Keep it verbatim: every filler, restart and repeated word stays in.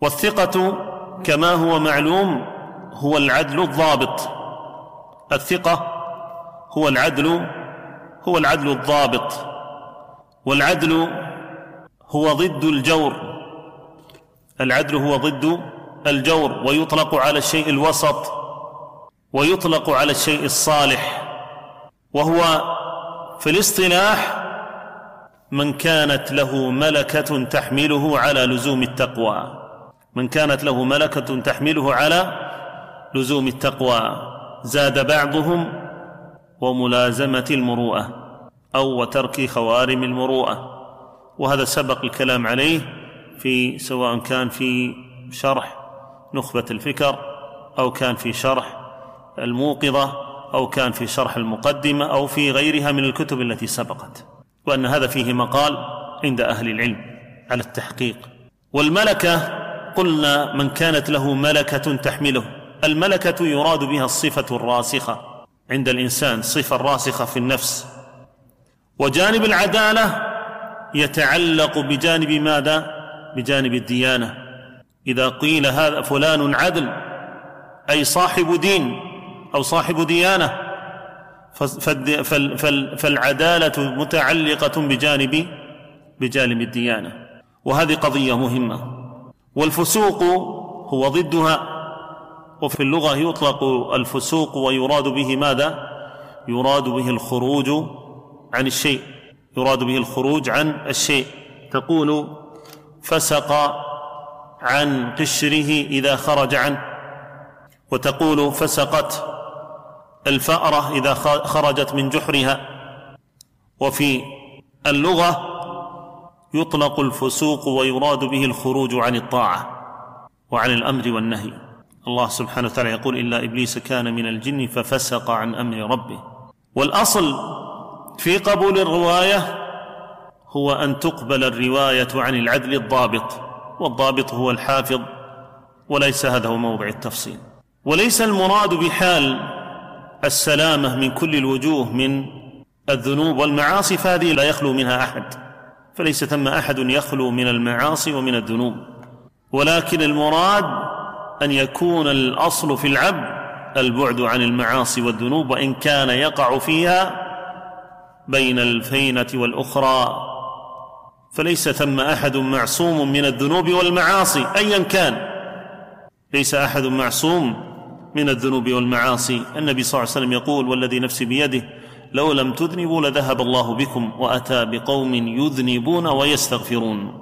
والثقة كما هو معلوم هو العدل الضابط. الثقة هو العدل هو العدل الضابط، والعدل هو ضد الجور. العدل هو ضد الجور، ويطلق على الشيء الوسط، ويطلق على الشيء الصالح، وهو في الاصطلاح من كانت له ملكة تحمله على لزوم التقوى، من كانت له ملكة تحمله على لزوم التقوى. زاد بعضهم وملازمة المروءة أو وترك خوارم المروءة، وهذا سبق الكلام عليه في سواء كان في شرح نخبة الفكر أو كان في شرح الموقظة أو كان في شرح المقدمة أو في غيرها من الكتب التي سبقت، وأن هذا فيه مقال عند أهل العلم على التحقيق. والملكة قلنا من كانت له ملكة تحمله. الملكة يراد بها الصفة الراسخة عند الإنسان، الصفة الراسخة في النفس. وجانب العدالة يتعلق بجانب ماذا؟ بجانب الديانة. إذا قيل هذا فلان عدل أي صاحب دين أو صاحب ديانة، فالعدالة متعلقة بجانب بجانب الديانة، وهذه قضية مهمة. والفسوق هو ضدها، وفي اللغة يطلق الفسوق ويراد به ماذا؟ يراد به الخروج عن الشيء، يراد به الخروج عن الشيء. تقول فسق عن قشره إذا خرج عنه، وتقول فسقت الفأرة إذا خرجت من جحرها. وفي اللغة يطلق الفسوق ويراد به الخروج عن الطاعة وعن الأمر والنهي. الله سبحانه وتعالى يقول إلا إبليس كان من الجن ففسق عن أمر ربه. والأصل في قبول الرواية هو أن تقبل الرواية عن العدل الضابط، والضابط هو الحافظ، وليس هذا هو موضع التفصيل. وليس المراد بحال السلامة من كل الوجوه من الذنوب والمعاصي، فهذه لا يخلو منها أحد، فليس ثم أحد يخلو من المعاصي ومن الذنوب، ولكن المراد أن يكون الأصل في العبد البعد عن المعاصي والذنوب، وإن كان يقع فيها بين الفينة والأخرى، فليس ثم أحد معصوم من الذنوب والمعاصي أيا كان، ليس أحد معصوم من الذنوب والمعاصي. النبي صلى الله عليه وسلم يقول والذي نفسي بيده لو لم تذنبوا لذهب الله بكم وأتى بقوم يذنبون ويستغفرون.